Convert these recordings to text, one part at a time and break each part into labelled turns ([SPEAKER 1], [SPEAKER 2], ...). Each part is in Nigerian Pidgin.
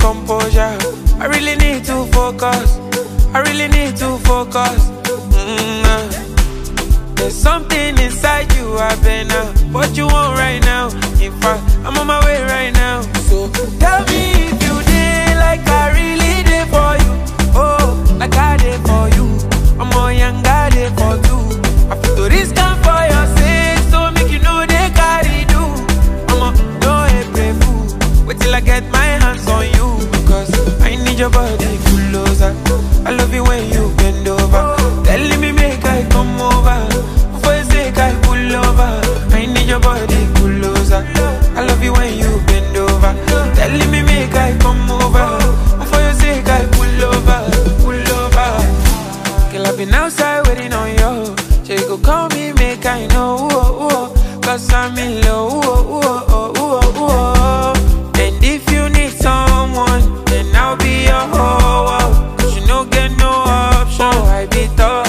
[SPEAKER 1] composure. I really need to focus. I really need to focus. There's something inside you, I better. What you want right now? In fact, I'm on my way right now. So tell me if you did like I really did for you. Oh, like I did for you. I'm more young, I did for two. I feel to risk come for your sake, so make you know they carry do. I'm a no pray fool. Wait till I get my hands on you, because I need your body closer. I love you when you bend over. Telling me make I come over. For your sake I pull over. I need your body closer. I love you when you bend over. Telling me make I come over. For your sake I pull over, pull over. Girl, I've been outside waiting on you. She go call me, make I know. Cause I'm in love. And if you need someone, then I'll be your hoe. Cause you no get no option. I be tough.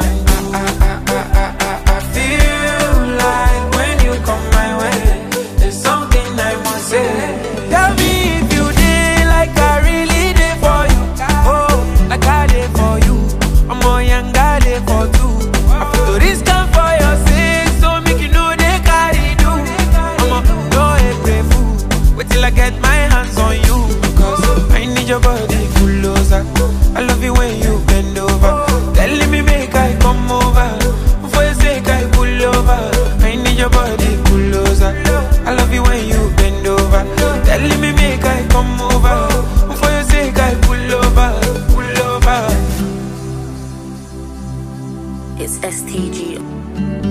[SPEAKER 1] I feel like when you come my way, there's something I must say. Tell me if you did like I really did for you. Oh, like I did for you. I'm more young, I did for two. I feel to risk come for your sake, so make you know they carry do. I'm a no pray fool. Wait till I get my hands on you, cause I need your body closer. I love you when you bend over. Telling me make I come over. For your sake I pull over. I need your body closer. I love you when you bend over. Telling me make I come over. For your sake I pull over, pull over.
[SPEAKER 2] It's STG.